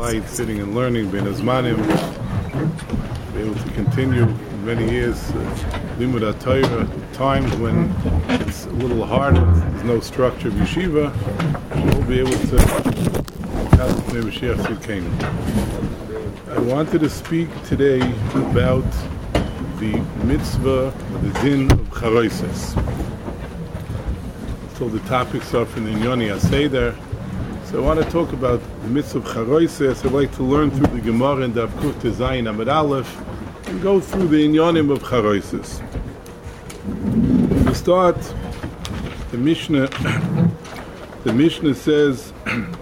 light, sitting and learning, ben azmanim, be able to continue many years, limud HaTorah, times when it's a little harder, there's no structure of yeshiva, we'll be able to have Mashiach Tzidkenu. I wanted to speak today about the mitzvah, the din of charoises. So the topics are from the Inyoni HaSeder. So I want to talk about the mitzvah of charoises. I'd like to learn through the Gemara and Daf Kuf Tezayin Amud Aleph and go through the Inyonim of charoises. To start, the Mishnah says,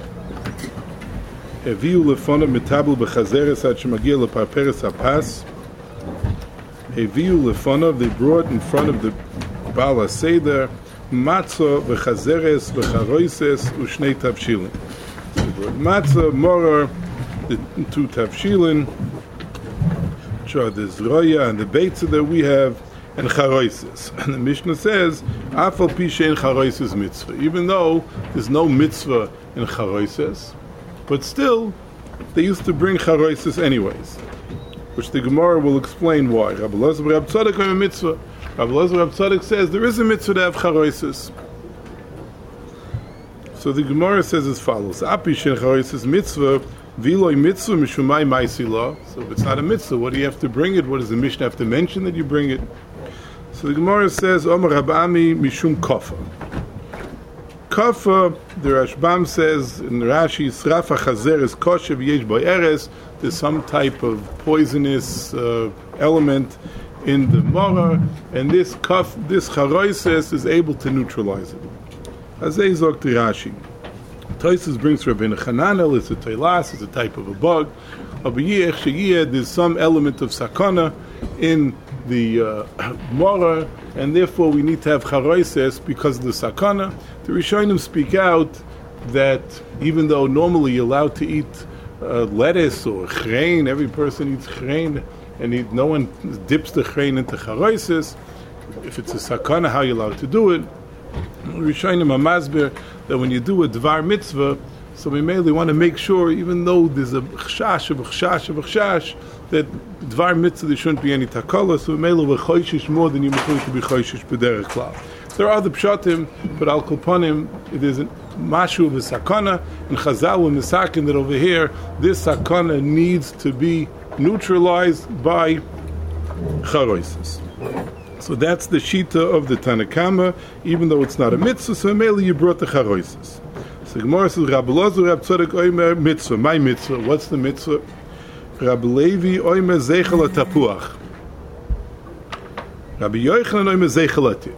Eviu lefonav metabel b'chazeres ad shemagia leparperes hapas. Eviu lefonav, they brought in front of the Baal HaSeder matzah v'chazeres v'charoises u'shnei tavshilin. They brought matzah, morer, the two tavshilin, which are the zroya and the beitza that we have, and charoises. And the Mishnah says, afal pi she'en charoises mitzvah. Even though there's no mitzvah in charoises, but still, they used to bring charoises anyways, which the Gemara will explain why. Rabbi Elazar Rab Tzadok a mitzvah. Rabbi Elazar Rab Tzadok says there is a mitzvah to have charoises. So the Gemara says as follows: Api shen charoises mitzvah, viloi mitzvah mishumai ma'isila. So if it's not a mitzvah, what do you have to bring it? What does the Mishnah have to mention that you bring it? So the Gemara says, Omer Rabami mishum kofa. Kafa, the Rashbam says in Rashi, Srafa chazer is kosher v'yesh bo eres. There's some type of poisonous element in the morer, and this charoises is able to neutralize it. Azay zok to Rashi. Tosfos brings Rabbeinu Hananel, it's a teilas, it's a type of a bug. There's some element of sakana in the morer, and therefore we need to have charoises because of the sakana. The Rishonim speak out that even though normally you're allowed to eat lettuce or chrein, every person eats chrein, and no one dips the chrein into charoises. If it's a sakana, how you're allowed to do it? Rishonim Hamazber that when you do a dvar mitzvah, so we mainly want to make sure, even though there's a chshash, that dvar mitzvah there shouldn't be any takala. So we mainly we're choishish more than you might to be choishish b'derech klal. There are other pshatim, but al kolpanim there's a mashu of a sakana, and Chazal and misakin that over here this sakana needs to be neutralized by charoises. So that's the shita of the Tanakama, even though it's not a mitzvah. So mainly you brought the charoises. So Gemara says, Rabbi Elazar Rab Tzadok oimer mitzvah. My mitzvah. What's the mitzvah? Rabbi Levi oimer zeichel tapuach. Rabbi Yochanan oimer zeichel atit.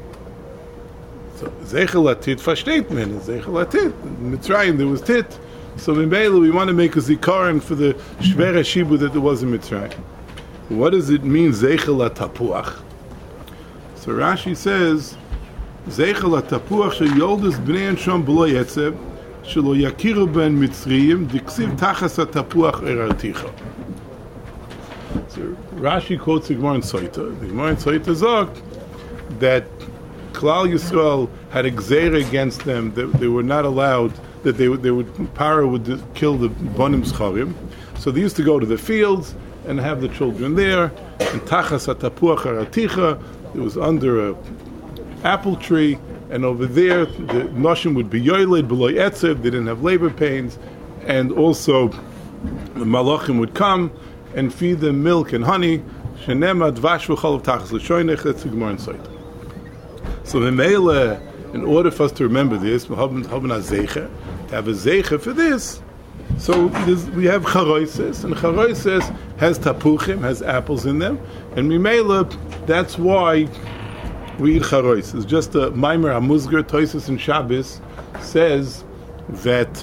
So zeichel atit versteht man. Zeichel atit. In Mitzrayim there was tit. So in Beila we want to make a zikaron for the shvera shibu that there was in Mitzrayim. What does it mean zeichel tapuach? So Rashi says, Zeichel HaTapuach sheyoldus bnei Shom b'lo yetzeb shelo yakiru ben Mitzrayim diksiv tachas HaTapuach erarticha. So Rashi quotes the Gemara in Soita. The Gemara in Soita sagt that Klal Yisrael had a gzeira against them that they were not allowed, that they would Paro would kill the Bonim Scharim. So they used to go to the fields and have the children there, and tachas HaTapuach erarticha. It was under a apple tree, and over there the noshim would be yoyled below etzev. They didn't have labor pains, and also the malachim would come and feed them milk and honey. Shenema dvash v'chalav tachas l'shoynech. That's the Gemara in Soita. So the Meila, in order for us to remember this, we have a zeicha. To have a zeicha for this, so we have charoises, and charoises has tapuchim, has apples in them, and Mimela, that's why we eat charoises. Just a Maimer Hamuzgar, Tosfos and Shabbos says that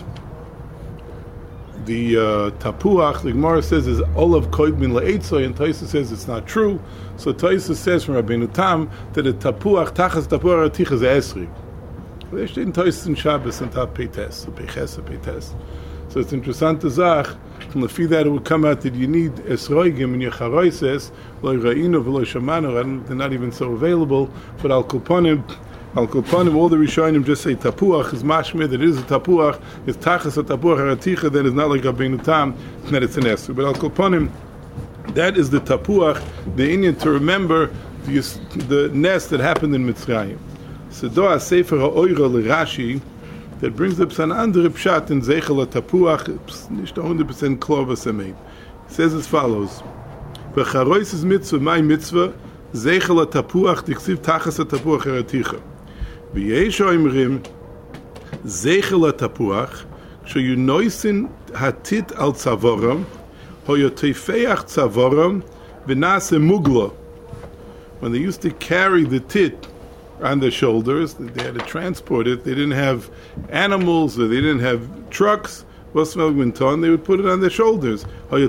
the tapuach, the Gemara says, is olav koid min la'etzoy, and Tosfos says it's not true. So Tosfos says from Rabbeinu Tam that a tapuach, tachas tapuach artich is esrig. They steht in Tosfos and Shabbos and Tap Peites, Peiches, Peites. So it's interesting to say, from the fee that it would come out that you need esroigim in your charoises, lo ra'inu v'lo shamanu, they're not even so available, but al kulponim, Al Kolpanim, all the Rishonim just say tapuach is mashmir, that it is a tapuach, it's tachas a tapuach haraticha, that is not like Rabbeinu Tam, that it's an Esther. But Al Kolpanim, that is the tapuach, the Indian to remember the nest that happened in Mitzrayim. So do Sefer HaOira Rashi that brings up an andere pshat in Zeichel HaTapuach, nicht 100% klar was made. It says as follows: V'charois is mitzvah, my mitzvah, Zeichel HaTapuach, diksiv tachas HaTapuach eraticha. V'yesh oimrim, Zeichel HaTapuach, kshayu noisin hatit al tzavoram, hoyotefeach tzavoram, v'nase mugla. When they used to carry the tit on their shoulders, they had to transport it. They didn't have animals, or they didn't have trucks. They would put it on their shoulders.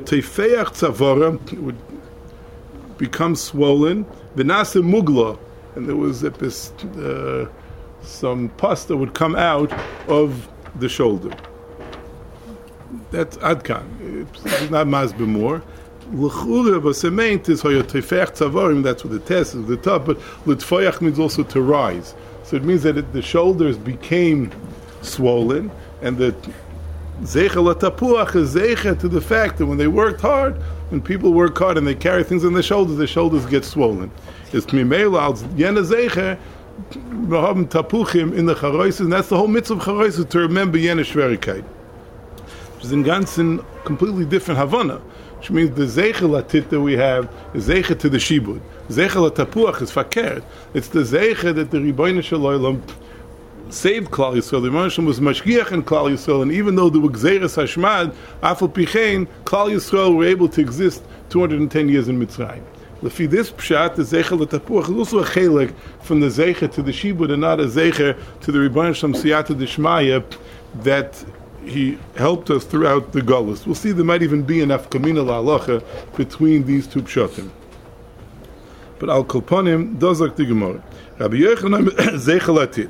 It would become swollen. V'nase mugla, and there was some pus that would come out of the shoulder. That's adkan. It's not masbeh more. L'chura v'semeint is hoyotefech tzavarim. That's what the test is, the top. But l'tfoyach means also to rise. So it means that the shoulders became swollen, and the zeichel tapuach is zeicha to the fact that when they worked hard, when people work hard and they carry things on their shoulders get swollen. It's mimela al yena zeicha v'havim tapuchim in the charoises, and that's the whole mitzvah of charoises, to remember yena shverikait, which is in ganzen completely different havana. Which means the zeichel atit that we have is zeichel to the shibud. Zeichel tapuach is fakert. It's the zeichel that the Ribono Shel Olam saved Klal Yisrael. The Ribono Shel Olam was mashgiach in Klal Yisrael, and even though there were gzeiras hashmad, afal pichein, Klal Yisrael were able to exist 210 years in Mitzrayim. Lefi this pshat, the zeichel tapuach is also a chelik from the zeichel to the shibud, and not a zeichel to the Ribono Shel Olam siyata d'shmaya that he helped us throughout the Golus. We'll see there might even be enough kamina la'alacha between these two pshatim. But al kolponim dozak the Gemara. Rabbi Yochanan zeichel atit.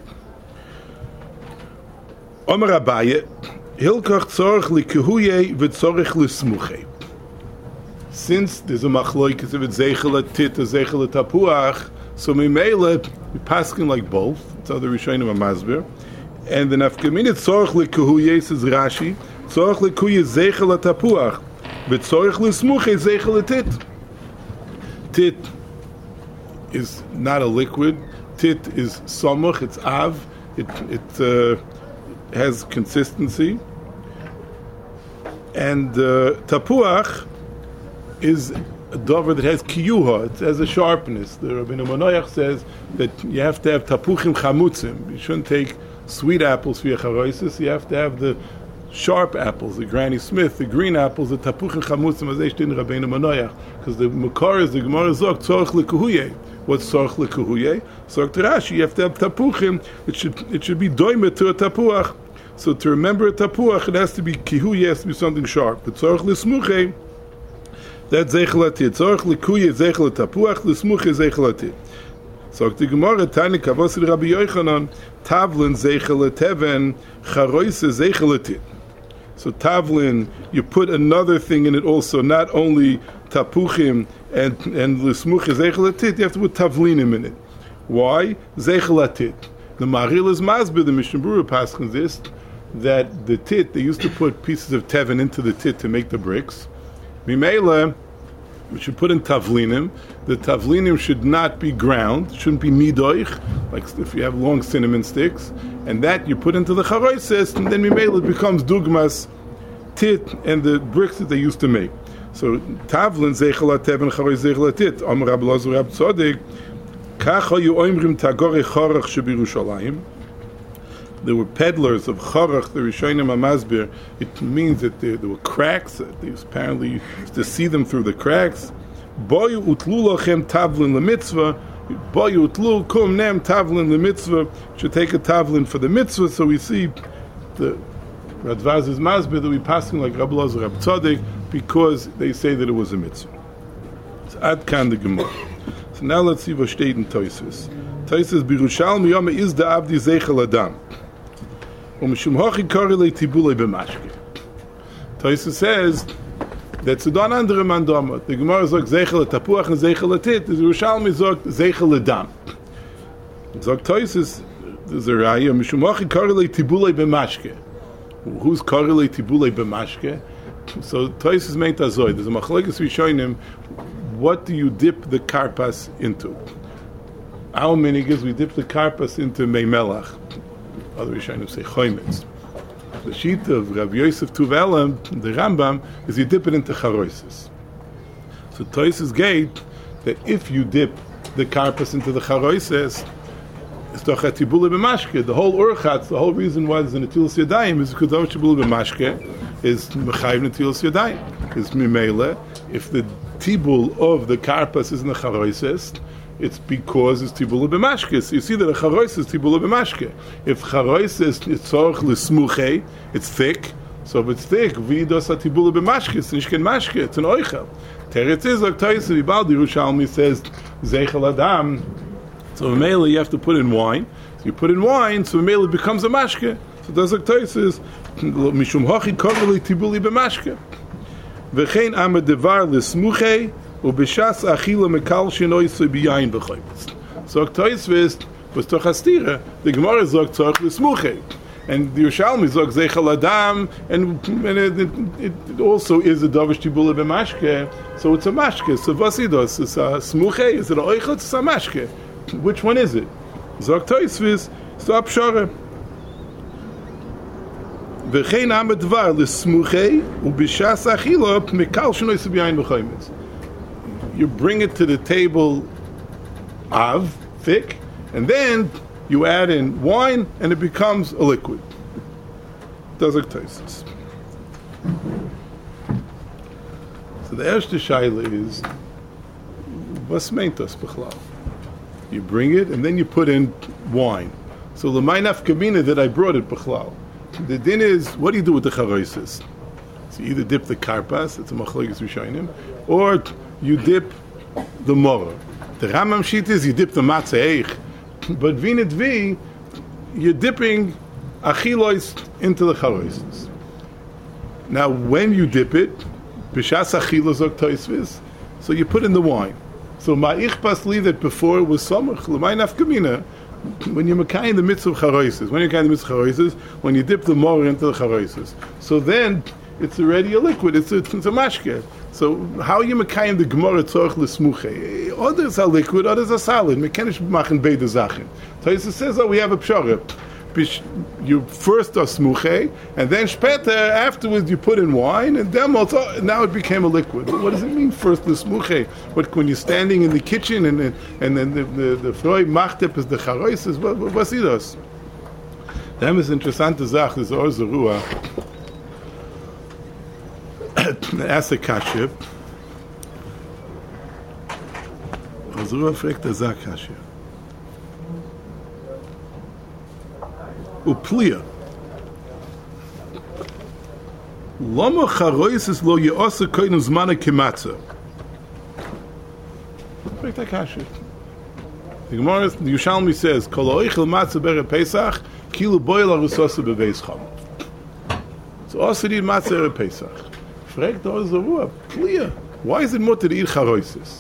Omer Abaye hilkach tzorich likehuye v'tzorich l'smuche. Since there's a machloikes of it zeichel atit or zeichel tapuach, so mimele we paskin like both. It's how the Rishonim are masber. And the nafkamina tzorich lekuhuye says Rashi, tzorich lekuhuye zeichel tapuach, but tzorich l'smuche zeichel tit. Tit is not a liquid. Tit is samuch. It's av. It has consistency. And tapuach is a dover that has kiyuha. It has a sharpness. The Rabbeinu Manoach says that you have to have tapuchim chamutzim. You shouldn't take sweet apples for your charoisis. You have to have the sharp apples, the Granny Smith, the green apples, the tapuchim chamutzim, as they state in Rabbeinu Manoach. Because the Makar is the Gemara Zok tzorich lekuhuye. What's tzorich lekuhuye? Zok Rashi, you have to have tapuchim. It should be doimet to a tapuach. So to remember a tapuach, it has to be kihuye, it has to be something sharp. But tzorich l'smuche, that's zeichel atit. Tzorich lekuhuye zeichel tapuach, l'smuche zeichel atit. So the Gemara Tani Kavos Rabbi Yochanan Tavlin zeichel teven charoise zeichel atit. So tavlin, you put another thing in it also, not only tapuchim and l'smuche zeichel atit, you have to put tavlinim in it. Why? Zeichel atit. The Maril is masbeh, the Mishnah Berurah paschens this, that the tit, they used to put pieces of tevin into the tit to make the bricks. Mimela, we should put in tavlinim. The tavlinim should not be ground, shouldn't be nidoich, like if you have long cinnamon sticks, and that you put into the charoises, and then mimela it becomes dugmas, tit, and the bricks that they used to make. So tavlin zeichel tevin charois zeichel tit. Amar Rabbi Elazar Rab Tzadok, kacha yu oimrim tagore chorach shebirushalayim. There were peddlers of Chorach, the Rishonim HaMasbir. It means that there were cracks. They apparently used to see them through the cracks. Boyu utlu lochem tavlin lemitzvah. Boyu utlu kum nem tavlin lemitzvah. Should take a tavlin for the mitzvah. So we see the Radvaz's Masbir that we passing like Rabbi Elazar Rab Tzadok because they say that it was a mitzvah. It's ad kan the Gemara. So now let's see what steht in Tosfos. Tosfos Birushalmi Yom is the Avdi Zeichel Adam. Tosfos says that Sudan andere mandama. The Gemara sagt Zeichel Tapuach and Zeichel Tit. The Yerushalmi sagt Zeichel Adam. Sagt Tosfos there's a raya, Mishumachi Karele Tibule B'mashke. Who's Karele Tibule B'mashke? So Toys is meant as there's a machlekes rishonim. What do you dip the karpas into? Our minig is we dip the karpas into meimelach. Other rishonim say choimetz. The sheet of Rav Yosef Tuv Elam, the Rambam, is you dip it into charoises. So Toys is gate that if you dip the karpas into the charoises, it's doch a tibule b'mashke. The whole urchatz, the whole reason why there's an atilas yadayim is because the tibule b'mashke is mechayiv netilas yadayim. Is mimele. If the tibul of the karpas is in the charoises, it's because it's tibule b'mashke. So you see that a charoises is tibule b'mashke. If charoises is tzorch l'smuche, it's thick. So if it's thick, v'dos a tibule b'mashke, it's nishken mashke, it's an oichel. Teretz is like Toysa Ribal Yerushalmi says zeichel adam. So Mele you have to put in wine. So you put in wine, so Mele becomes a mashke. So that's like Toysa is mishum hachi koveli tibuli b'mashke. V'chein amad devar l'smuche u'b'shas achila mekal shenoi so b'yayin v'choymitz. So Toysa was toch hastira. The Gemara zog tzorch l'smuche. And the Yerushalmi zog zeichel adam, and it also is a davish tibula b'mashke, so it's a mashke. So vasidos, it's a smuche, is it a oichot, it's a mashke. Which one is it? Zog toisvis, stop shara. V'chein amad dvar l'smuche, u'b'shas achila, mekal shenoi s'b'yayin b'choymetz. You bring it to the table of, thick, and then you add in wine, and it becomes a liquid. Does it taste? So the erste shaila is, was meint das bichlal? You bring it, and then you put in wine. So l'may nafkamina that I brought it bichlal. The din is, what do you do with the charoises? So you either dip the karpas, it's a machlokes rishonim, or you dip the morah. The Rambam sheet is you dip the matzah eich. But vinit vi, you're dipping achilois into the charoises. Now, when you dip it, b'shas achilos ok toisvis, so you put in the wine. So ma'ichpas li that before it was samach l'may nafkamina. When you're mekayim the mitzvah of charoises, when you're mekayim the mitzvah of charoises, when you dip the morah into the charoises, so then it's already a liquid. It's a mashke. So how are you mekayim the gemara tzorch l'smuche? Others are liquid, others are solid. Mekanish machen beide zachen. Toysa says, we have a pshara. You first are smuche, and then später, afterwards you put in wine, and then also, now it became a liquid. What does it mean first the smuche? When you're standing in the kitchen and then the froi machtep is the charoises, what's it does? That is interessante Sache, this Or Zarua. Ask a kasha. Zarua fragt a kasha. Uplia. Lama charoises lo yeosa koinu zmana kematza. Fragt a kasha. The Gemara, the Yerushalmi says, Kol oichel matzah bere Pesach, kilu boil arusosa bebeis cham. So also did matzah bere Pesach. Fragt the Or Zarua, clear. Why is it mutter to eat charoises?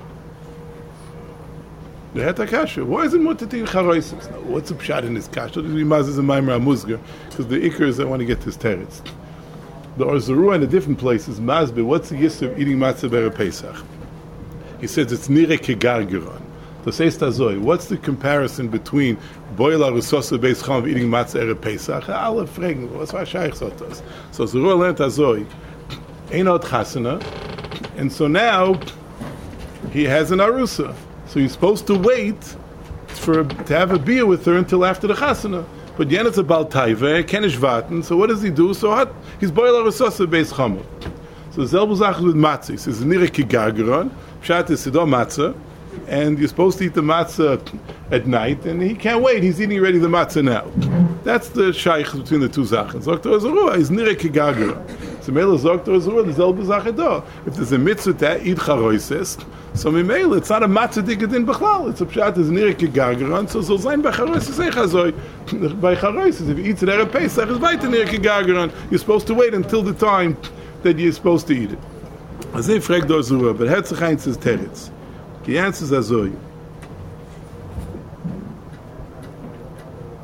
The Het HaKasha. Why is it mutter to eat charoises? Now, what's the pshat in this kasha? We mazes a maimer amuzga, because the ikar is I want to get this teretz. The Or Zarua in the different places, mazbe, what's the yisr of eating matzah bere Pesach? He says it's nire kegargeron. So says Tazoi, what's the comparison between boil arusosa beis cham of eating matzah ere Pesach? Alle fragen, what's why shaykh sotas? So Zarua learned Tazoi, Einot Chasana, and so now he has an arusa. So he's supposed to wait to have a beer with her until after the Chasana. But yen it's a Bal Taiva, Kenish Vaten, so what does he do? So he's boil arusosa beis cham. So Zelbu Zach with matzah. He says, Nire Kigargeron, Pshat is Sido matzah, and you're supposed to eat the matzah at night, and he can't wait. He's eating already the matzah now. That's the shaykh between the two zachen. Zoktor Zarua is nire kigagra. So Mela Zoktor Zarua the zelbe zachedo. If there's a mitzvah to eat charoises, so Mela it's not a matzah digadin b'chlal. It's a pshat is nire kigagra. So zayin by charoises echazoi by charoises. If you eat it at Pesach, it's by nire kigagra. You're supposed to wait until the time that you're supposed to eat it. As they frag Or Zarua, but Herzchain says teretz. He answers azoi.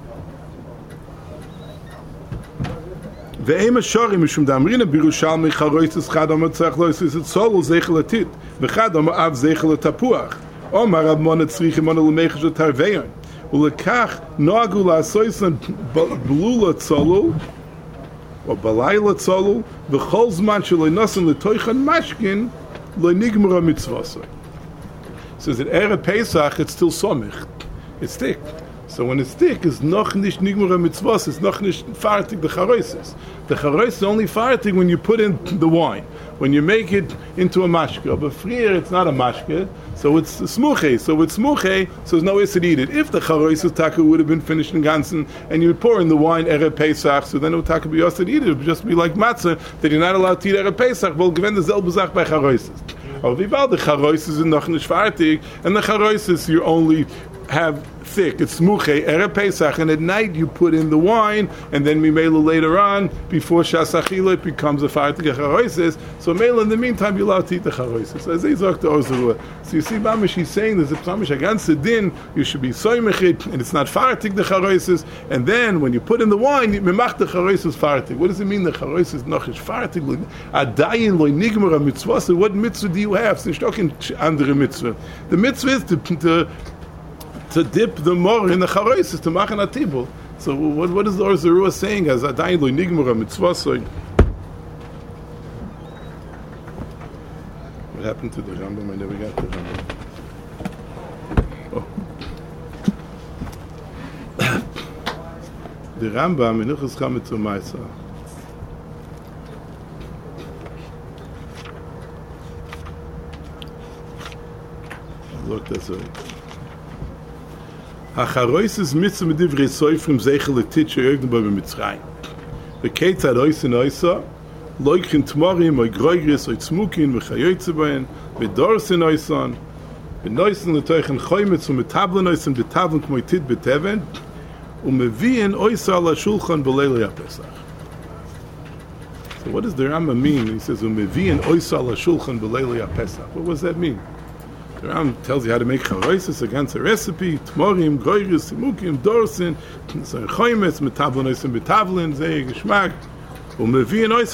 ואימא שורים משום דאמרינא בירושלמי חרויסס חד אמר צריך לא יסיס את סולו זכר לתית וחד אמר אב זכר לתפוח אומר רב מונה צריכים מונה למחש ותרוויון ולכך נוהגו לעשויסן בלולה צולו או בלילה צולו וכל זמן שלא נסן לתויכן משכין לא נגמר המצווה. So that Erev Pesach it's still somich, it's thick. So when it's thick, it's noch nicht nigmura mitzvos, it's noch nicht fartig the charoises. The charois is only fartig when you put in the wine, when you make it into a mashke. But frier, it's not a mashke, so it's smuche. So it's smuche, so there's no way to eat it. If the charois taka would have been finished in ganzen, and you would pour in the wine Erev Pesach, so then it would taka be also to eat it. It would just be like matzah, that you're not allowed to eat Erev Pesach, well, given the selbe Zach by charoises. Or the charoises is noch nicht fartig, and the charoises you only have thick, it's smuche, Erev Pesach, and at night you put in the wine, and then mimela later on, before Shasachila, it becomes a fartig charoises, so mela in the meantime you're allowed to eat the charoises. As they talk to Ozerua. So you see, Mamish, he's saying there's a Mamish against the din, you should be soymechit, and it's not fartig the charoises, and then when you put in the wine, you memach the charoises fartig. What does it mean the charoises noch is fartig? Adayin loy nigmar mitzvah, so what mitzvah do you have? So talking andere mitzvah. The mitzvah is to dip the mor in the charoises to machen a tibul. So what is the Ozerua saying as adayin loy nigmar mitzvah? So what happened to the Rambam? I never got the Rambam. Oh. The Rambam in Ilchos Chametz U'Maisa. Look, that's right. HaCharoises mitzvah medivrei soifrim zeichel letit she'yogden bo b'Mitzrayim. V'keitzad oisen oisa loikhin tmorim oy groigris oy tzmukin v'chayoytze bohen v'dorsin oisan v'noisen letoichen choymetz u'metablen oisen betablen k'moy tit beteven u'mevien oisa ala shulchan b'leil HaPesach. So what does the Rambam mean? He says u'mevien oisa ala shulchan b'leil HaPesach. What does that mean? The Rambam tells you how to make charoises against a recipe, tmorim, groigris, tzmukim, dorsin, choymetz, metablen oisen betablen, zeh geschmack. You bring it to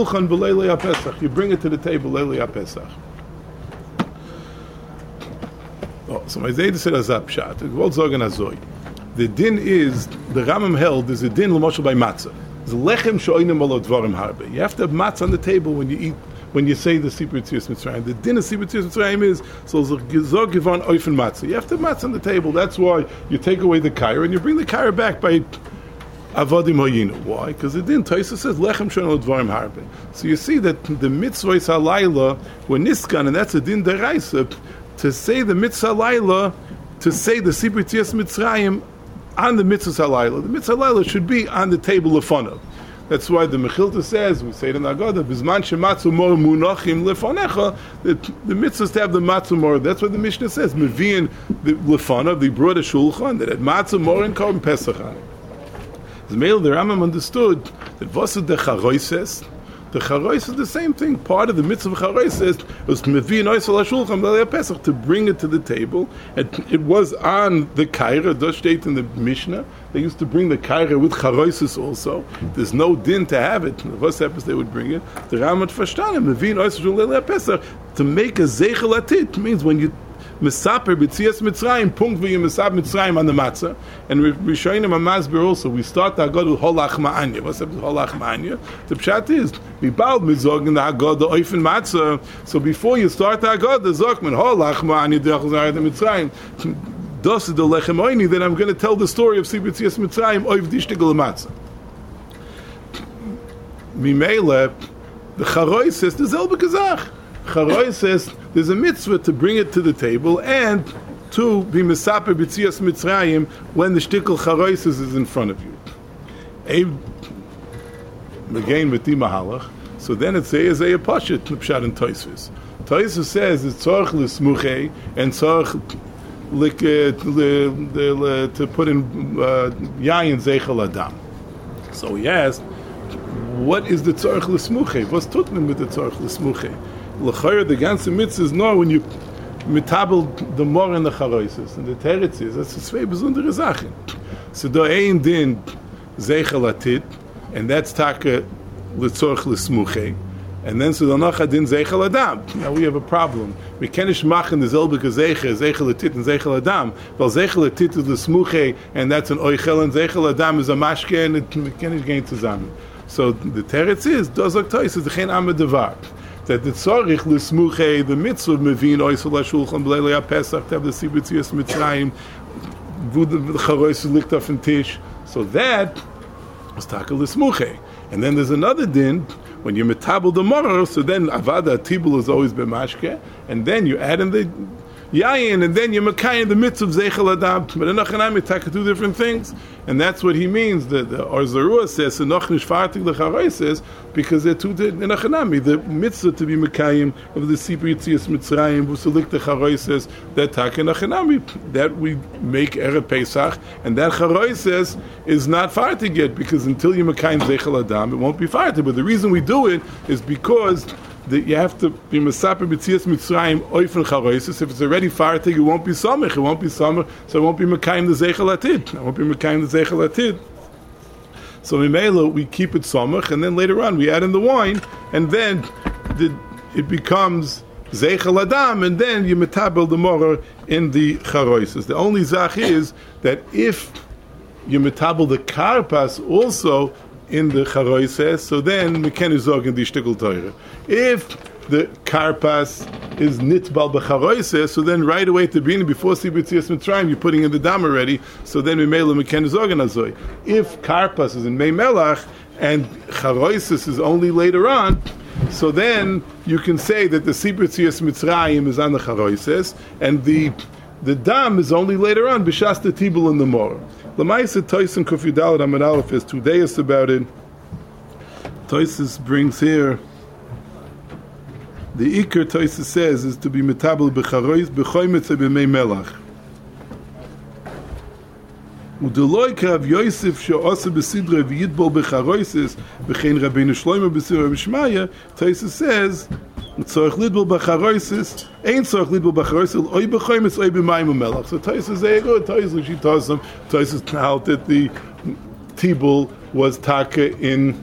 the table Leili HaPesach. Oh, so my Zayda said as pshat. The din is the Rambam held is a din l'moshel by matzah. It's lechem she'oinem alo dvarim harbe. You have to have matzah on the table when you eat. When you say the Sibur Tzias Mitzrayim, the din of Sibur Tzias Mitzrayim is so zog givan oifen matzah. You have to have matzah on the table. That's why you take away the kaira and you bring the kaira back by Avodim Hayinu. Why? Because the din Taisa says Lechem Shon Dvarim Harbe. So you see that the mitzvah is halayla were niskan, and that's a din deraisa to say the mitzvah halayla, to say the Sibur Tzias Mitzrayim on the mitzvah halayla. The mitzvah halayla should be on the table of fanav. That's why the Mechilta says, we say it in Agadah, Bizman shematzu mor munachim lefonecha, the mitzvah is to have the matzu mor. That's what the Mishnah says. Mevian the lefonav, they brought a shulchan that had matzu mor and korban pesach on it. The Rambam understood that v'asud the charoises. The charois is the same thing. Part of the mitzvah of charoises was mevi'in oisel hashulchan b'leil Pesach to bring it to the table. And it was on the kaira. Does state in the Mishnah they used to bring the kaira with charoises also. There's no din to have it. The first episode they would bring it. The Rambam verstanden mevi'in oisel b'leil Pesach to make a zeichel atit means when you Mesaper b'tzias Mitzrayim, punkt v'yim mesap Mitzrayim on the matzah, and we're showing him a masber also. We start the Haggadah with holach ma'anya. What's up with holach ma'anya? The pshat is mibal mizog in the Haggadah oifen matzah. So before you start the Haggadah, zokman holach ma'anya derech zayat Mitzrayim. Das is the lechem oini. Then I'm going to tell the story of Sibur Tzias Mitzrayim oiv dishtigel matzah. Mimele, the charois says the zelbe gazach. Charois says there's a mitzvah to bring it to the table and to be mesaper b'tzias Mitzrayim when the shtickle charois is in front of you. Again, v'ti mahalach. So then it says a pashat pshat and Tosfos. Tosfos says it's tzorch l'smuchei and tzorch to put in yayin zeichel adam. So he asked, what is the tzorch l'smuchei? What's tutnim with the tzorch l'smuchei? L'chayr, the ganze mitzvah is no when you metabel the mor and the charoises and the teretz is that's a zwei besondere Sachen. So da ein din zeichel atit, and that's taka l'tzorch l'smuche. And then so l'nacha din zeichel adam. Now we have a problem. We kenish machen the zelbe gezeiche, zeichel atit and zeichel adam. Well, zeichel atit is l'smuche, and that's an oichel, and zeichel adam is a mashke, and it kenish gain zusammen. So the teretz is, dozak tois is the chen am devar. That the tzorich l'smuche, the mitzvah mevin oisel ha'shulchan b'leilei ha'pesach, to have the sibitzias mitzrayim, the charois licht auf den tish. So that was takel l'smuche. And then there's another din, when you metabel the moror, so then avada tibul is always b'mashke, and then you add in the yayin, and then you mekayim the mitzvah zeichel adam. But in Achanami, taka two different things, and that's what he means. The Arzarua says, "Enoch nishfartik lecharois," says because they're two in Achanami. The mitzvah to be mekayim of the sipur yitzias mitzrayim v'sulik the charois says that taka in Achanami that we make erev Pesach, and that charois says is not fartik yet because until you mekayim zeichel adam, it won't be fartik. But the reason we do it is because that you have to be mesaper b'tzias mitzrayim oifen charoises. If it's already fartig, it won't be samech. It won't be samech, so it won't be mekayim the zeichel atid. It won't be mekayim the zeichel atid. So mimela we keep it samech, and then later on we add in the wine, and then it becomes zeichel adam, and then you metabel the moror in the charoises. The only zach is that if you metabel the karpas also in the charoises, so then we can zog in the shtickle Torah. If the karpas is nitbal b'charoises, so then right away at the beginning, before sibitzias mitzrayim, you're putting in the dam already, so then we can zog in azoy. If karpas is in mei melach and charoises is only later on, so then you can say that the sibitzias mitzrayim is on the charoises, and the dam is only later on b'shas the tibul in the mor. L'maisa Toyson Kuf Yudalad Amud Aleph has 2 days about it. Toysus brings here the Iker Toysus says is to be metabel b'charois b'choymetze b'mei melach. Udeloi kav Yosef she'osa b'sidre v'yidbol b'charoises v'chein Rabbeinu Shlomo b'sidre b'shmaya. Toysus says tzorich lidbol b'charoises ain't tzorich lidbol b'charoises oy b'choymetz oy b'mayim u'melach. So Toysus say good. Toysus she tells him. Toysus held that the tibul was taka in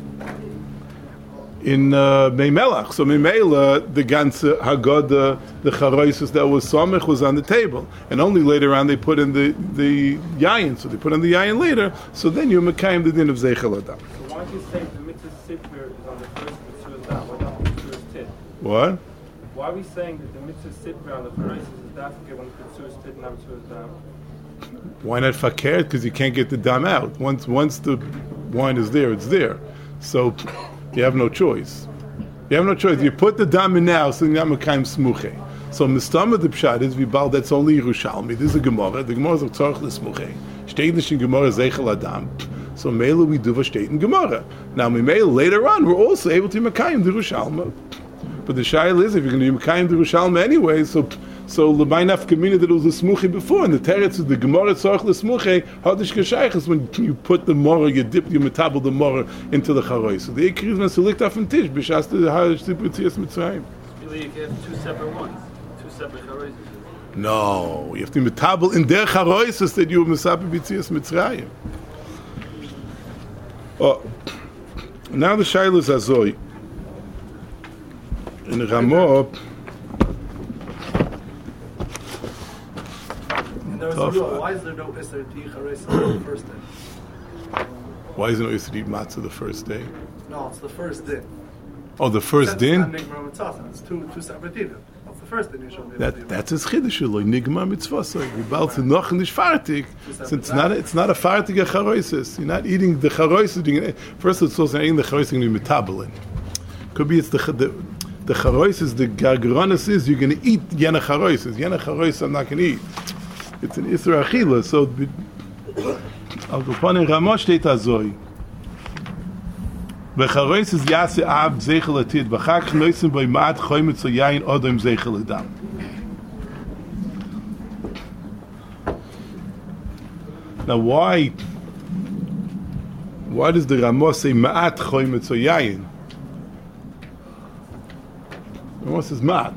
Meimelach. So Meimela, the ganze Haggadah, the charoises that was samech was on the table, and only later on they put in the yayin. So they put in the yayin later. So then you mekayim the din of zeichel adam. So why don't you say the mitzvah sipur is on the first mitzvah dam, why not the mitzvah tit? What? Why are we saying that the mitzvah sipur on the charoises is dafke when the mitzvah tit and the mitzvah dam? Why not fakir? Because you can't get the dam out. Once the wine is there, it's there. So you have no choice. You have no choice. You put the dam in now, so you're not mekayim smuche. So mistama the pshat is vibal. That's only Yerushalmi. This is a Gemara. The Gemara is tzorich l'smuche. Shteitish in Gemara zeichel adam. So mele we do v'shteit in Gemara. Now mele later on we're also able to mekayim the Yerushalmi. But the shayla is if you're going to be mekayim the Yerushalmi anyway, so l'may nafkamina that it was a smuche before, and the teretz is the Gemara tzorich l'smuche hadish k'shayich is when you put the morah, you dip, you metabel the morah into the charois. So the ikriz mesulikt af and tish b'shas the hadish sibutzias mitzrayim. Really, you have 2 separate ones, 2 separate charoises. No, you have to metabel in their charois that you mesaper b'tzias mitzrayim. Oh, now the shayla is azoy. In Ramot. Why is there no Isser to eat charois on the first day? Why isn't it Isser to eat matzah the first day? No, it's the first din. Oh, the first din? It's two separate dinim. That's the first din you showed me. That's his chiddush. Nigma mitzvah. We balance noch nicht fartig. It's not a fartige charoises. You're not eating the charoises. First, it's also eating the charoises and metabolin. Could be it's the charoises. The gargaronis is you're going to eat yena charoises. Yena charoises I'm not going to eat. It's an Isra Achila, so Al Kopanim Ramot steht azoi. Becharois is Yase Ab Zeichel Atid, Bachak Chnoisim by Maat Choymet So Yain Odom Zeichel Adam. Now why does the Ramot say Maat Choymet So Yain? Ramot says Maat.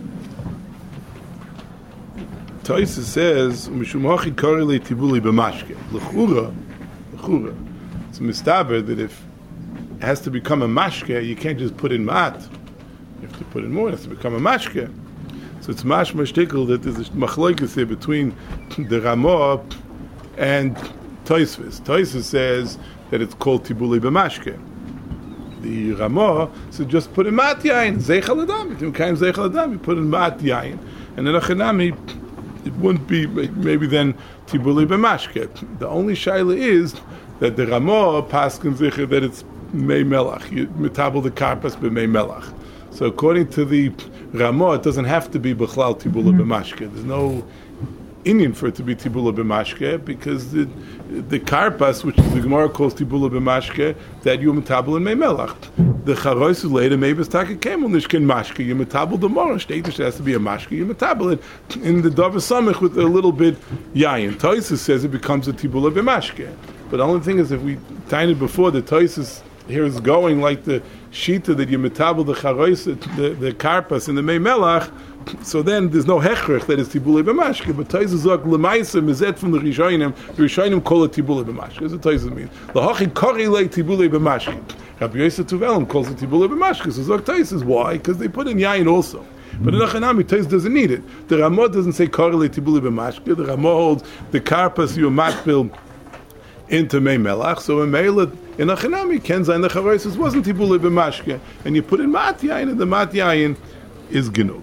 Toysa says, "Mishumachi korele tibuli b'mashke." L'chura, it's mistaber that if has to become a mashke. You can't just put in ma'at. You have to put in more. It has to become a mashke. So it's mashma shtickle that there's a machloikus here between the Ramah and Tosfos. Tosfos says that it's called tibuli b'mashke. The Ramah said just put in ma'at yayin, zeichel adam. If you can't zeichel adam, you put in ma'at yayin, and then achinami, it wouldn't be maybe then tibuli b'mashke. The only shaila is that the Ramah paskins zicher that it's mei melach. You metabel the karpas b'mei melach. So according to the Ramah, it doesn't have to be b'chlal tibula b'mashke. There's no Indian for it to be tibula b'mashke because the karpas, which the Gemara calls tibula b'mashke, that you metabel in meimelach. The charoisu later maybe it's taka kemel nishkin mashke. You metabel the mora shteish has to be a mashke. You metabel it in the davar samech with a little bit yayin. Tosfos says it becomes a tibula b'mashke. But the only thing is, if we timed it before, the Tosfos here is going like the shita that you metabel the charois, the karpas in the mei melach, so then there's no hechrech that is tibulei b'mashke. But Tosfos zok lemaisa mizet from the Rishonim call it tibulei b'mashke. That's what Tosfos means. L'hachi kori le tibulei b'mashke. Rabbi Yosef Tuvelim calls it tibulei b'mashke. So zok Tosfos, why? Because they put in yayin also. But in Achanami, Tosfos doesn't need it. The Ramah doesn't say kori le tibulei b'mashke. The Ramah holds the karpas you matbil into mei melach. So in Meilat, in Achanami, Ken Zayin the Charoises wasn't tibulei b'mashke, and you put in mat yayin, and the mat yayin is genug.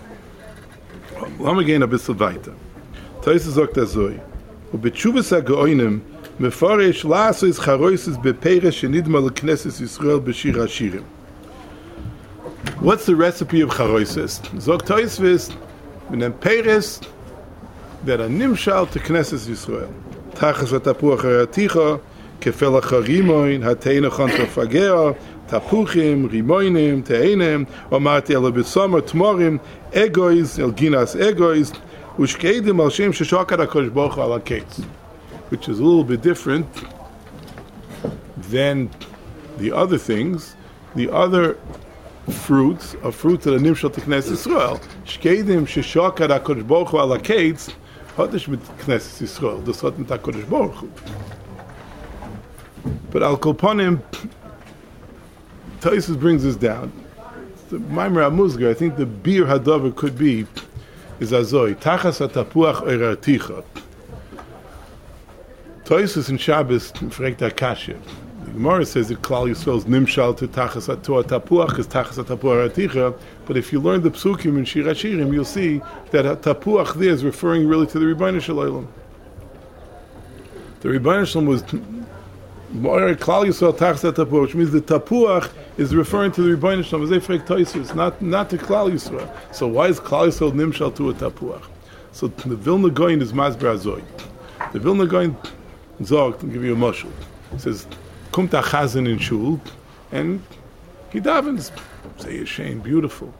Lass mir gehen ein bisschen weiter. Tosfos sagt das so: Und betshuvas ha'go'onim mefarish la'asos charoises beperes shenidma leknesses Yisrael b'shir hashirim. What's the recipe of charoises? Sagt Tosfos, minen peres that are nimshal to Knesses Yisrael. Tachas v'tapuach ha'aticha kefel ha'charimoin ha'teina chanto fagea tapuchim rimoinim te'einem omarti ela b'somer tmorim egois elginas egois ushkeidim al shem sheshakar HaKadosh Baruch Hu al haketz, which is a little bit different than the other things. The other fruits are fruits that are nimshal to Knesset Yisrael. Shkeidim sheshakar HaKadosh Baruch Hu al haketz hadish mit Knesset Yisrael. Das hat mit HaKadosh Baruch Hu. But Al Kolponim, Tosfos brings us down. The Maimer HaMuzgar, I think the Bir Hadavar could be, is Azoi, Tachas HaTapuach Eiraticha. Tosfos in Shabbos, fragt HaKashya. The Gemara says that Klal Yisrael is Nimshal to Tachas HaTapuach, because Tachas HaTapuach Eiraticha, but if you learn the Psukim in Shir HaShirim, you'll see that Tapuach there is referring really to the Rebbeinu Shalom. The Rebbeinu Shalom was Klal Yisrael Tachas HaTapuach, which means the Tapuach is referring to the Rebbeinu Shalom, as they frek Tosfos, not to Klal Yisrael. So why is Klal Yisrael Nimshal to a Tapuach? So the Vilna Goyin is Masber Azoi. The Vilna Goyin Zog, I'll give you a mashal. He says, Kumt a Chazan in Shul, and he davens, say a shame, beautiful.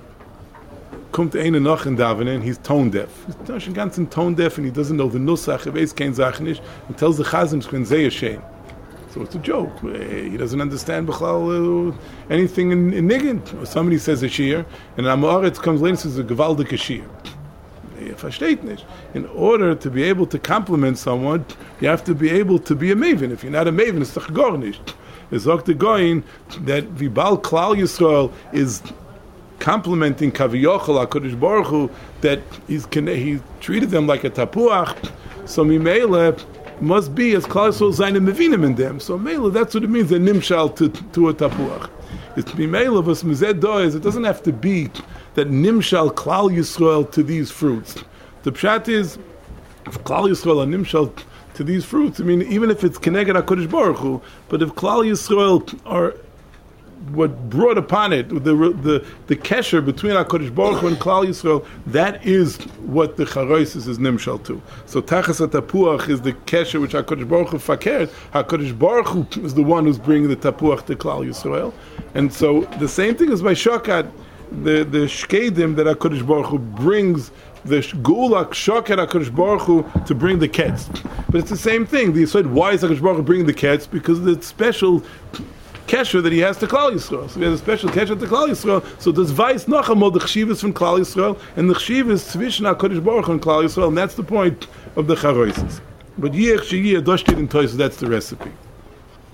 Kumt eine noch in davenen, he's tone deaf. He's ganz tone deaf, and he doesn't know the Nusach, he weiß kein Sachen nicht, and tells the Chazan, can say a shame. So it's a joke. He doesn't understand anything in Niggin. Somebody says a shir, and Amoritz comes later and says a gewaldige shir. Versteht nicht. In order to be able to compliment someone, you have to be able to be a maven. If you're not a maven, it's doch gar nicht. Es sagt the Goyin that Vibal Klal Yisrael is complimenting Kaviyochel HaKadosh Baruch Hu, that he treated them like a tapuach, so Mimele must be as Klal Yisrael Zayim Mevinim in them. So Mele, that's what it means, that Nimshal to a tapuach. It's Mimele, was Mized Doez, it doesn't have to be that Nimshal Klal Yisrael to these fruits. The pshat is, if Klal Yisrael are Nimshal to these fruits, I mean, even if it's Keneged HaKadosh Baruch Hu, but if Klal Yisrael are what brought upon it, the kesher between HaKadosh Baruch Hu and Klal Yisrael, that is what the Charoises is Nimshal to. So Tachas HaTapuach is the kesher which HaKadosh Baruch Hu fakert. HaKadosh Baruch Hu is the one who's bringing the Tapuach to Klal Yisrael. And so the same thing is by Shokat, the shkedim that HaKadosh Baruch Hu brings, the Gulak Shokat HaKadosh Baruch Hu to bring the ketz. But it's the same thing. You said, why is HaKadosh Baruch Hu bringing the ketz? Because of the special kesher that he has to Klal Yisrael. So he has a special kesher to Klal Yisrael. So there's Vais Nachamol, the Chshivas from Klal Yisrael, and the Chshivas Tzvishn HaKadosh Baruch Hu and Klal Yisrael, and that's the point of the Charoises. But Yech Sheyeh Doshtit in Tosfos, that's the recipe.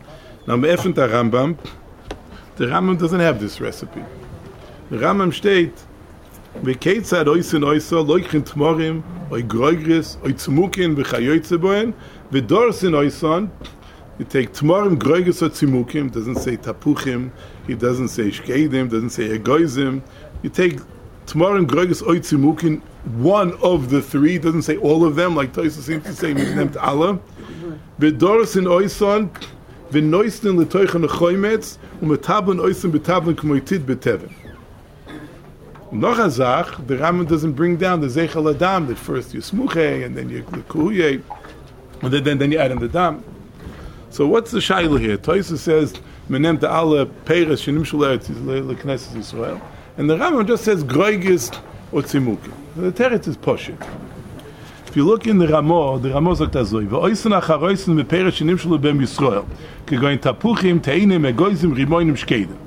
Now, me'efent the Rambam doesn't have this recipe. The Rambam steht, V'keitzad oisin oisa, loichin tmorim, oi groigris, oi tzmukin, v'chayoytze boen, v'dorsin oisan, you take tmorim, groigris, or tzmukim, doesn't say tapuchim, he doesn't say shkedim, doesn't say egoizim, you take tmorim, groigris, oi tzmukin, one of the three, doesn't say all of them, like Toysa seems to say, Miznemt Allah, v'dorsin oisan, v'noistin l'toichan l'choymetz, u'metablan oisan betablan k'moitid beteven. Noch a Zach, the Rambam doesn't bring down the Zeichel Adam, that first you smuche, and then you kuhuye, and then you add in the dam. So what's the shayla here? Toysa says, Menem ta'ala peiras shenim shuleretz l'knesses Yisrael, and the Rambam just says, Groigis or Tzimukim. The teretz is poshit. If you look in the Ramah sagt azoi, V'oisen acharoisen v'peiras shenim shulu b'em Yisrael, kegoin tapuchim, teinim, egoizim, rimoinim, shkedim.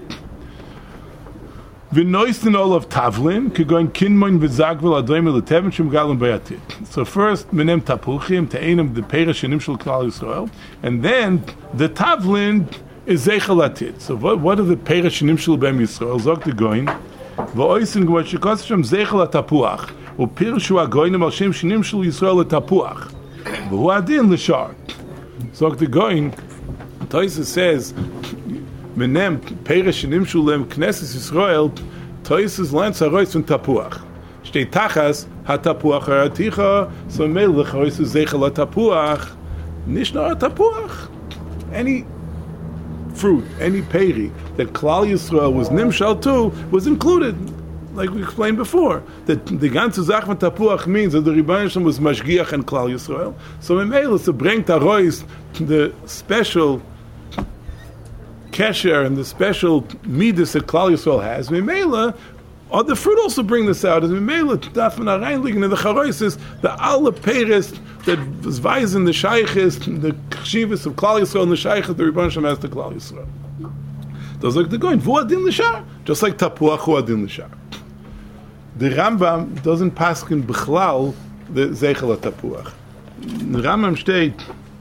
V'noisten all of Tavlin, kegoin kinmoin v'zagvel adoim l'tevin shem galim bayatit. So first, menem tapuchim, te'enim the peiras shenim shel klal Yisrael, and then the Tavlin is zeichel atit. So what are the peiras shenim shel b'em Yisrael? Zog the goin, v'oisen g'vat shekos shem zeichel atapuach, u'pirshu agoinim al shem shenim shel Yisrael atapuach, v'hu adin l'shar. Zog the goin, Toysa says, Menem peiras shenim shulem knesses Yisrael Toysa's lands harois from tapuach. Shtei tachas hatapuach haraticha. So meil lecharois zeichel hatapuach. Nishna hatapuach. Any fruit, any peri that Klal Yisrael was nimshal to was included. Like we explained before, that the ganze Zach von tapuach means that the Rebbeinu Shalom was mashgiach and Klal Yisrael. So meil is to bring tarois the special kesher and the special midas that Klal Yisrael has. Mimela, or the fruit also bring this out. As Mimela, Daf and Areinligen and the Charois is the alle Peres that was weisen the Sheiches, the Chshivas of Klal Yisrael and the Sheiches the Rebbeinu Shalom has to Klal Yisrael. Those like the going, Vu Adin L'Shar, just like Tapuach, Vu Adin L'Shar. The Rambam doesn't paskin B'chlal the Zeichel HaTapuach. The Rambam steht,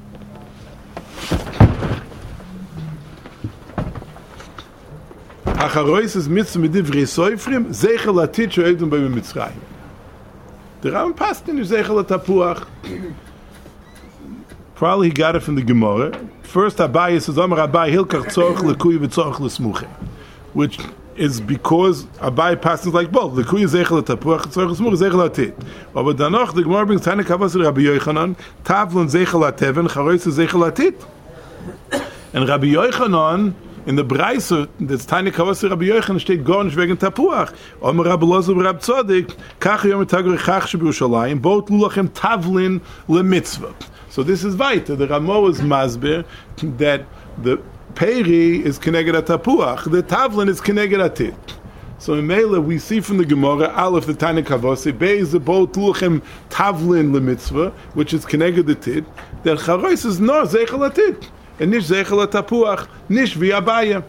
Acharois is mitzvah midivri soifrim zeichel latit shoedum bei Mitzrayim. The Rambam passed in zeichel tapuach. Probably he got it from the Gemara. First, Abai says, "Amar Abai hilkach tzorch lekuy v'tzorch l'smuche," which is because Abai passes like both. Lekuy zeichel tapuach, tzorch l'smuche zeichel latit. But danach the Gemara brings Tana Kavas Rabbi Yochanan, Tavlon zeichel lateven, Charois zeichel latit, and Rabbi Yochanan. In the Breise, that's Tanya Kavasi Rabbi Yochanan, steht gar nicht wegen Tapuach. Omer Rabbi Lozo Rabbi Tzodik, Kach Yom Tagor Chach Shebirushalayim, Bot Lulachem Tavlin LeMitzvah. So this is weiter. The Ramo is Masber that the Peri is Keneged Tapuach, the Tavlin is Keneged Atit. So in Mela, we see from the Gemara, Aleph the Tanya Kavasi, Bei is the Bot Lulachem Tavlin LeMitzvah, which is Keneged Atit, that Charois is no Zeichel Atit. And nish zeichel tapuach, nish v'yabaya.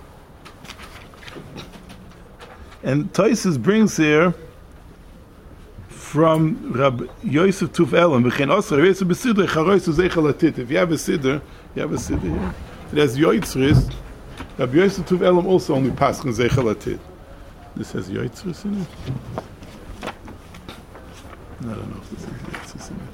And Toysus brings here from Rabbi Yosef Tuf Elam, v'chein osra, Rabbi Yosef b'sidr, charois zeichel atit. If you have a sidr here. It has yoitzris. Rabbi Yosef Tuf Elam also only paskin zeichel atit. This has yoitzris in it? I don't know if this has yoitzris in it.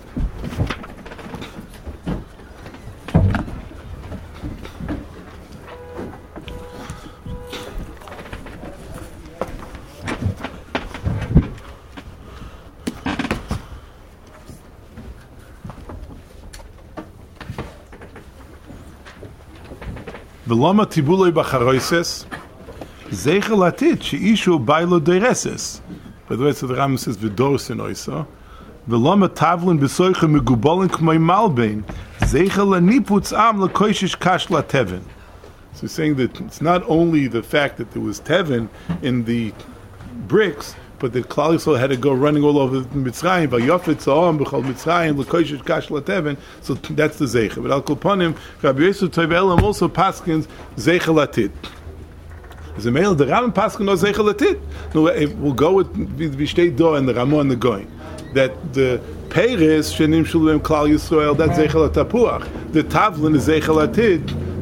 V'lama tibuloi b'charoises zeichel atit she'ishu bailo deireses. By the way, so the Rambam says v'dorsin oisa. V'lama tavlin b'soicha megubolin k'may malbein zeichel aniputz am l'koishish kash latevin. So he's saying that it's not only the fact that there was tevin in the bricks, but the Klal Yisrael had to go running all over Mitzrayim, v'yofet za'om b'chol Mitzrayim l'koishish kash latevin. So that's the zeichel. But al kolponim, Rabbi Yosef Tov Elam also paskins zeichel atit. As a male, the Rambam paskin no zeichel atit. No, we'll go with v'shtei do and the Ramah and the Goin. That the Peres shenim shulem Klal Yisrael, that's zeichel atapuach. The Tavlin is zeichel atit.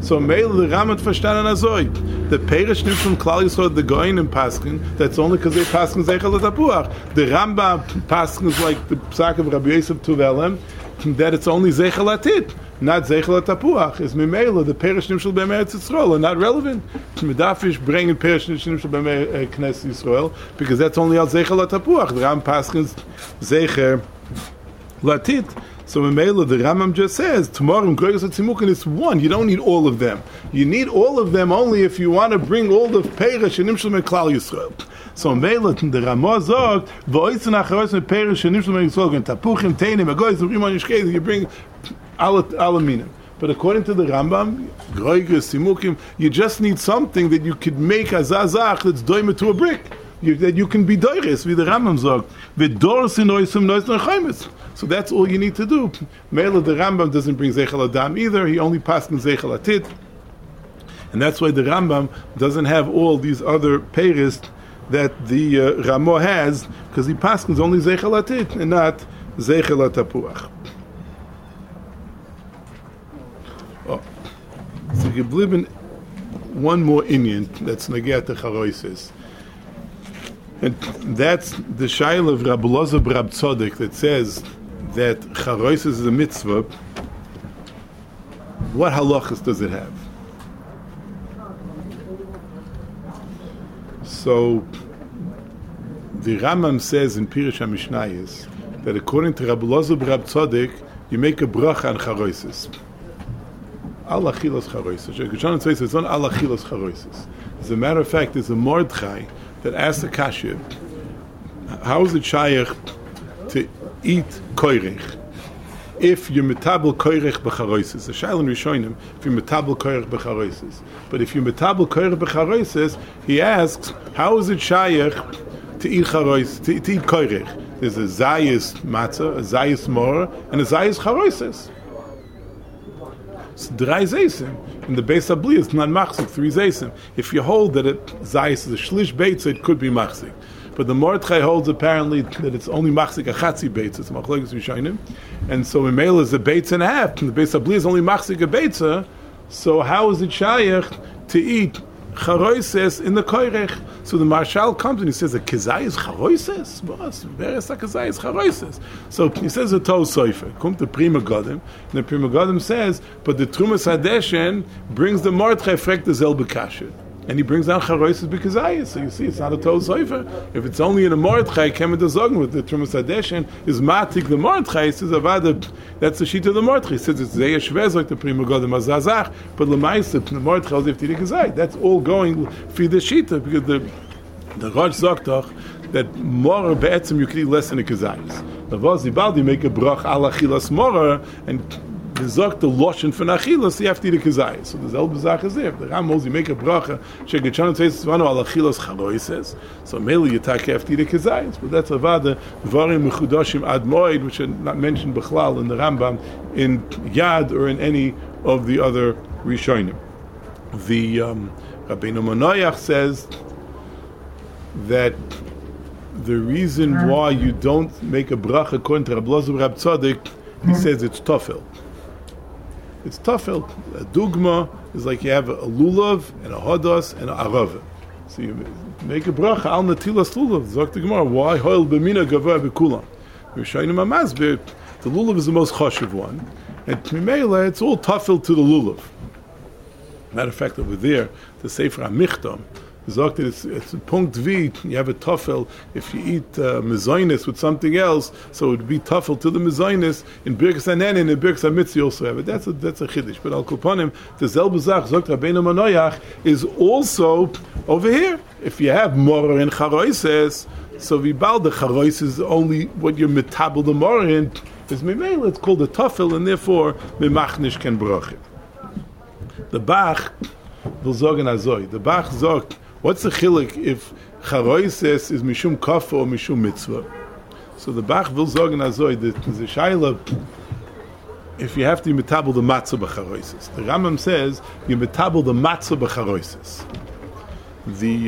So Meil the Ramat verstanden azoi. The Perish nimmt from Klal Yisrael the Goyin and Paskin. That's only because they Paskin Zeichel Tapuach. The Rambam Paskin is like the Psak of Rabbi Yosef Tuvelem, that it's only Zeichel Atit, not Zeichel Tapuach. Is Mimela the Perish Nimshel B'Eretz Yisrael are not relevant. Medafish bringing Perish Nimshel B'Knesset Yisrael because that's only al Zeichel Tapuach. The Rambam Paskin's Zeicher Latit. So in Mela, the Rambam just says, tomorrow in Groyos HaTzimukin is one. You don't need all of them. You need all of them only if you want to bring all the Perish and Nimshel Meklal Yisrael. So in Mela, the Ramah sagt, V'oitzen acharos and Perish and Nimshel Meklal Yisrael, Tapuchim, Teinim, Agoyz, Rimon Yishkei, you bring Alaminim. But according to the Rambam, Groyos HaTzimukim, you just need something that you could make Azazach that's doimet to a brick. That you can be doires, wie the Rambam sagt, V'dors in oisum nois nechaimis. So that's all you need to do. Mela, the Rambam doesn't bring Zeichel Adam either. He only passes Zeichel Atit. And that's why the Rambam doesn't have all these other peiris that the Ramah has, because he passes only Zeichel Atit and not Zeichel Atapuach. Oh. So geblieben one more Indian that's Nagat the Charoises. And that's the Shaila of Rabbi Elazar Rab Tzadok that says that Charoises is a mitzvah. What halachas does it have? So the Rambam says in Pirush HaMishnayos that according to Rabbi Elazar Rab Tzadok, you make a bracha on Charoises. Al achilas Charoises. Shekashan says it's on al achilas Charoises. As a matter of fact, there's a Mordechai that asked the Kasha, how is it shaykh to eat koirech if you're metabel koirech b'charoises? The Shailon Rishonim, if you're metabel koirech b'charoises. But if you're metabel koirech b'charoises, he asks, how is it shaykh to eat charois, to eat koirech? There's a zayis matzah, a zayis mor, and a zayis charoises. It's drei zeisim. In the Beis Abli, it's not machzik, 3 zeisim. If you hold that zayis is a shlish beitza, it could be machzik. But the Mordechai holds apparently that it's only machzik a chatzi beitza. It's machlokes rishonim, and so in Mela is a beitza and a half. And the Beis Abli is only machzik a beitza. So how is it shaykh to eat charoises in the koirech? So the Marshal comes and he says, "A kizay is charoises? Boss, where is a kizay is charoises?" So he says a tov soifer. Come to Prima Godim, and the Prima Godim says, "But the Trumas Hadeshen brings the Mordechai frek the zel bekasher." And he brings down charoises because so you see, it's not a tov soifer. If it's only in a Mordechai, kemet zogen with the Trumas Hadeshen is matik the Mordechai. He says avada, that's the sheet of the Mordechai. He says it's zeh shvez like the Prima Godim azazach, but lemaisa the Mordechai is ifti kizay. That's all going for the shita because the Rosh sagt doch that more be'etzim you can eat less than a kizayis. The Vazi Baldi make a brach ala chilas more and the zok the loshen for nachilas you have to eat a kizayis. So the zelbe zach is there. The Ramos you make a bracha shegechon says vano ala chilas charoises. So mainly you take have to eat a kizayis. But that's avada dvarim mechudoshim ad moed which are not mentioned b'chlal in the Rambam in Yad or in any of the other Rishonim. The Rabbeinu Manoach says that the reason why you don't make a bracha according to Rabbi Elazar Rab Tzadok, he says it's tofel. It's tofel. A dugma is like you have a lulav and a hodos and a arava. So you make a bracha al natilas lulav. Zok the Gemara, why hoil b'mina gavah b'kulam? Rishonim hamazbir, the lulav is the most chashuv one, and Mimela it's all tofel to the lulav. Matter of fact, over there, the Sefer HaMichtam, Zok that it's a punkt V, you have a tofel, if you eat mezainis with something else, so it would be tofel to the mezainis, in Birkas HaNenin and in Birkas HaMitzi you also have it. That's a chiddush. But Al Kulponim, the Zelbe Zach, Zok Rabbeinu Manoach, is also over here. If you have morer and charoises, so vibal the charoises is only what you're metabel the morer in, is mimel, it's called a tofel, and therefore, mimachnish can brachit. The Bach will sagen azoi. The Bach sagt, what's the chilik if charoises is mishum kafa or mishum mitzvah? So the Bach will sagen azoi, the shaila, if you have to metabel the matzah b'charoises. The Rambam says, you metabel the matzah b'charoises. The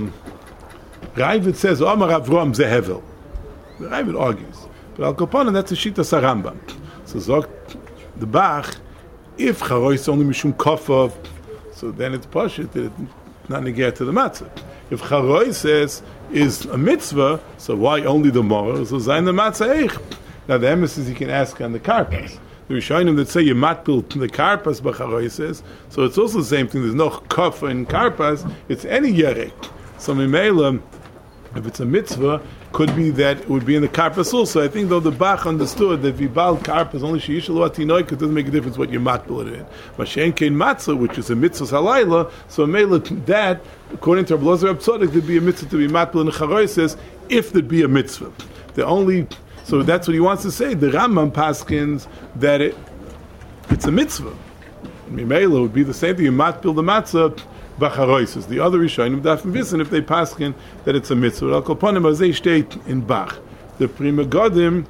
Ravid says, Omar Avram zehevel. The Ravid argues. But Al Kapanan, that's a shita sarambam. So sagt the Bach, If charois only mishum kafa, so then it's pashut, it's not negate to the matzah. If charois is a mitzvah, so why only the morah? So zayin the matzah eich. Now the emes you can ask on the karpas. The Rishonim that say you matpil the karpas b'charois, so it's also the same thing. There's no kafa in karpas. It's any yerek. So mimela, if it's a mitzvah, could be that it would be in the karpas also. I think though the Bach understood that vibal karpas only sheishal atinoik, it doesn't make a difference what you matpil it in. Mashen kein matzah, which is a mitzvah halayla, so mimela that according to Rabbi Lozer Abtzodik, there'd be a mitzvah to be matpil in the charois if there'd be a mitzvah. So that's what he wants to say. The Rambam paskins that it's a mitzvah. Mimela would be the same thing. You matpil the matzah b'charoises. The other Rishonim dafim visin if they paskin that it's a mitzvah. Al kol panim azay state in Bach. The Prima Godim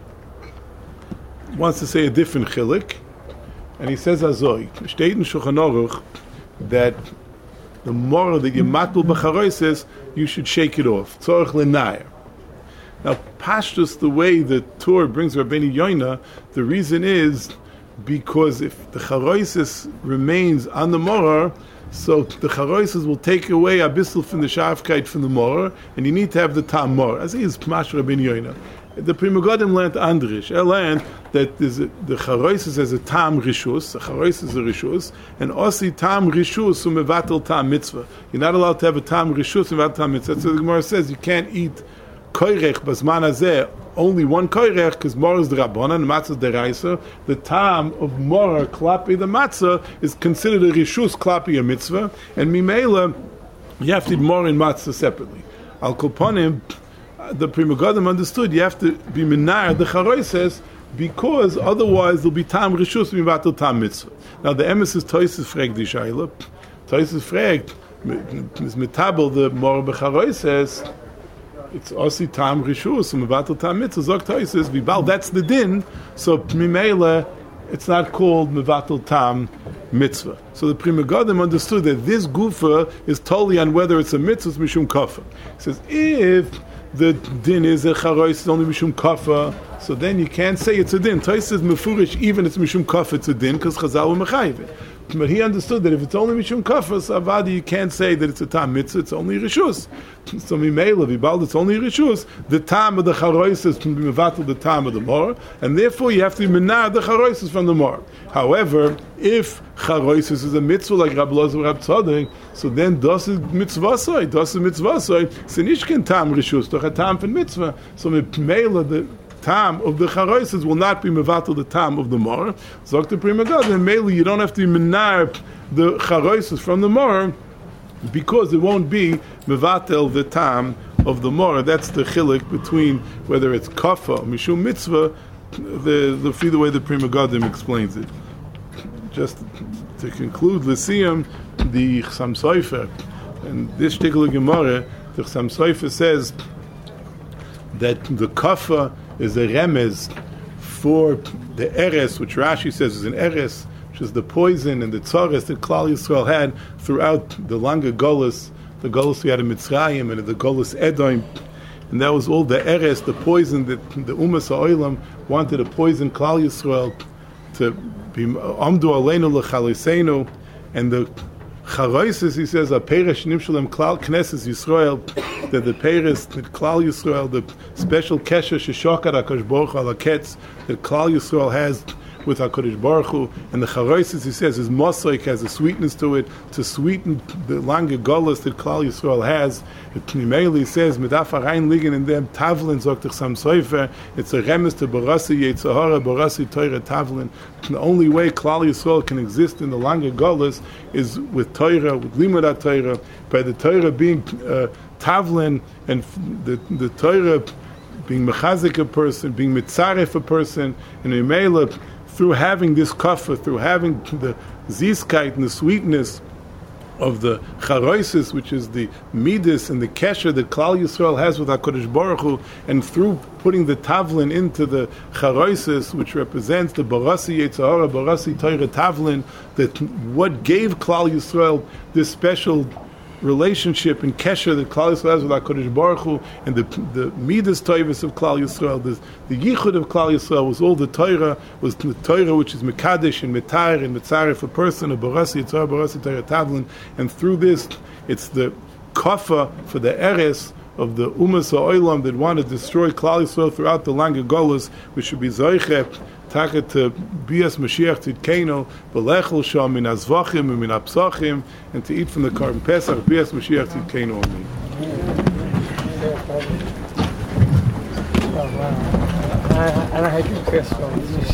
wants to say a different chilik, and he says azoy state in Shulchan Aruch that the moral that you matpil b'charoises you should shake it off. Tzorich l'nair. Now, Pashtus, the way the Torah brings Rabbeinu Yoina, the reason is because if the charoises remains on the morah, so the charoises will take away abyssal from the sharfkeit from the morah, and you need to have the tam morah. As he is Pmash Rabbeinu Yoina. The Prima Godim learned Andrish. Learned that the charoises has a tam rishus, the charoises is a rishus, and osi tam rishus umevatel tam mitzvah. You're not allowed to have a tam rishus umevatel tam mitzvah. So the Gemara says you can't eat koirech basman hazeh, only one koirech, because morah is the rabbanan and matzah is the raisa. The time of morah klapi the matzah is considered a rishus klapi a mitzvah, and mimela you have to eat morah and matzah separately. Al kolponim, the Prima Godim understood you have to be minar the charoises because otherwise there'll be tam rishus mivatel tam mitzvah. Now the emes is Toises fragt the shaila. Toises fragt is metabel the morah b'charoises. It's osi tam rishus and mevatel tam mitzvah. Zok Toises vibal. That's the din. So mimela, it's not called mevatel tam mitzvah. So the Prima Godim understood that this gufa is totally on whether it's a mitzvah mishum kafa. He says if the din is a charois is only mishum kafa, so then you can't say it's a din. Toises says mefurish even it's mishum kafa it's a din because Chazal will mechayiv it. But he understood that if it's only mishum kafas avadi, you can't say that it's a tam mitzvah. It's only rishus. So mimela vibald, it's only rishus. The tam of the charoises can be mevatel the tam of the mor, and therefore you have to menar the charoises from the mor. However, if charoises is a mitzvah like Rabbi Lozer Rab Tzaddik, so then das is mitzvasoi, senishken tam rishus, doch a tam from mitzvah. So mimela the tam of the charoises will not be mevatel the tam of the mor. Zok the Prima Godim, and mainly you don't have to menar the charoises from the mor because it won't be mevatel the tam of the mor. That's the chilik between whether it's kafa or mishum mitzvah. The way the Prima Godim explains it. Just to conclude, l'siyam the Chassam Sofer, and this particular Gemara, the Chassam Sofer says that the kafa is a remez for the eres, which Rashi says is an eres, which is the poison and the tzares that Klal Yisrael had throughout the longer Golus, the Golus we had in Mitzrayim and the Golus Edom, and that was all the eres, the poison that the Umas HaOlam wanted to poison Klal Yisrael to be Amdu Aleinu L'Chalisenu, and the Charoises, he says, a Peresh Nimshalem Klal Knesses Yisrael, that the Peres, that Klal Yisrael, the special Kesher Sheshokar HaKadosh Baruch Hu Al HaKetz, that Klal Yisrael has with HaKadosh Baruch Hu, and the Charoises, he says, his Mosaik has a sweetness to it, to sweeten the longer Golas that Klal Yisrael has. He says, Medaf HaRain liegen in them Tavlin, Zok Chassam Sofer, it's a remes to Barasi Yetzahara, Barasi Torah Tavlin. The only way Klal Yisrael can exist in the longer Golas is with Torah, with Limud Torah, by the Torah being Tavlin, and the Torah being mechazik a person, being mitzaref a person, and Imela, through having this kafa, through having the ziskait and the sweetness of the charoises, which is the midas and the kesher that Klal Yisrael has with HaKadosh Baruch Hu, and through putting the tavlin into the charoises, which represents the barasi yetzahara, barasi Torah tavlin, that what gave Klal Yisrael this special relationship and kesher that Klal Yisrael has with HaKadosh Baruch Hu, and the midas toivus of Klal Yisrael, the yichud of Klal Yisrael was all the Torah, was the Torah which is mekadesh and metar and metzaref a person, a barasi Torah, barasi Torah tavlin, and through this, it's the kafa for the eres of the Umas HaOlam that want to destroy Klal Yisrael throughout the Langa Golas, which should be Zoiche, Taket to Bias Mashiach Tzidkenu, B'lechel Sham min Azvachim and min Apsachim, and to eat from the Karban Pesach, Bias Mashiach Tzidkenu Amen. أنا هجيب كاس